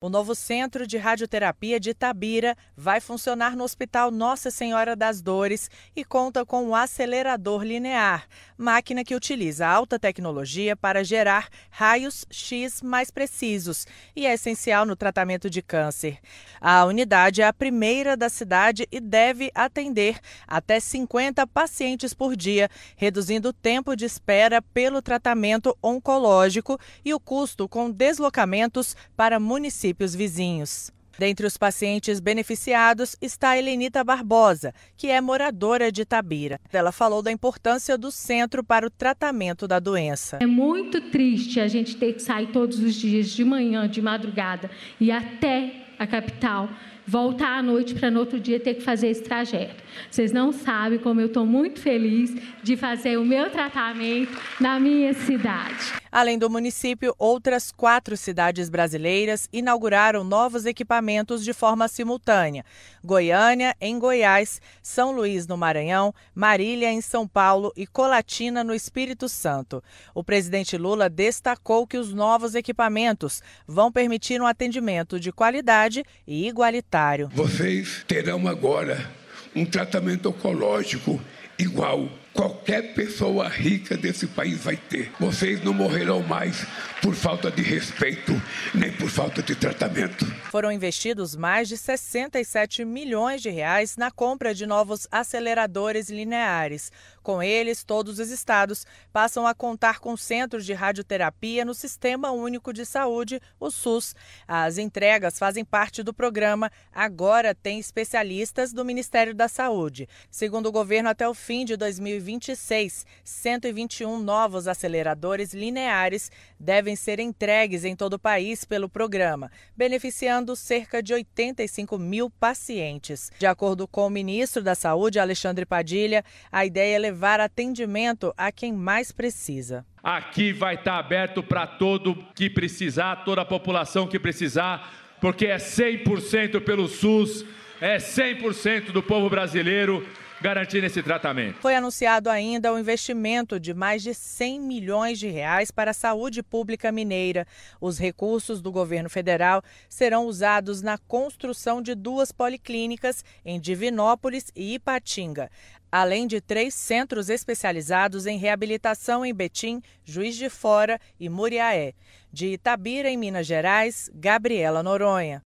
O novo Centro de Radioterapia de Itabira vai funcionar no Hospital Nossa Senhora das Dores e conta com um acelerador linear, máquina que utiliza alta tecnologia para gerar raios X mais precisos e é essencial no tratamento de câncer. A unidade é a primeira da cidade e deve atender até 50 pacientes por dia, reduzindo o tempo de espera pelo tratamento oncológico e o custo com deslocamentos para municípios vizinhos. Dentre os pacientes beneficiados está a Helenita Barbosa, que é moradora de Itabira. Ela falou da importância do centro para o tratamento da doença. É muito triste a gente ter que sair todos os dias de manhã, de madrugada e até a capital, voltar à noite para no outro dia ter que fazer esse trajeto. Vocês não sabem como eu estou muito feliz de fazer o meu tratamento na minha cidade. Além do município, outras 4 cidades brasileiras inauguraram novos equipamentos de forma simultânea. Goiânia, em Goiás, São Luís, no Maranhão, Marília, em São Paulo e Colatina, no Espírito Santo. O presidente Lula destacou que os novos equipamentos vão permitir um atendimento de qualidade e igualitário. Vocês terão agora um tratamento oncológico igual qualquer pessoa rica desse país vai ter. Vocês não morrerão mais por falta de respeito, nem por falta de tratamento. Foram investidos mais de 67 milhões de reais na compra de novos aceleradores lineares. Com eles, todos os estados passam a contar com centros de radioterapia no Sistema Único de Saúde, o SUS. As entregas fazem parte do programa Agora Tem Especialistas do Ministério da Saúde. Segundo o governo, até o fim de 2026, 121 novos aceleradores lineares devem ser entregues em todo o país pelo programa, beneficiando cerca de 85 mil pacientes. De acordo com o ministro da Saúde, Alexandre Padilha, a ideia é levar atendimento a quem mais precisa. Aqui vai estar aberto para todo que precisar, toda a população que precisar, porque é 100% pelo SUS, é 100% do povo brasileiro garantindo esse tratamento. Foi anunciado ainda o investimento de mais de 100 milhões de reais para a saúde pública mineira. Os recursos do governo federal serão usados na construção de 2 policlínicas em Divinópolis e Ipatinga, além de 3 centros especializados em reabilitação em Betim, Juiz de Fora e Muriaé. De Itabira, em Minas Gerais, Gabriela Noronha.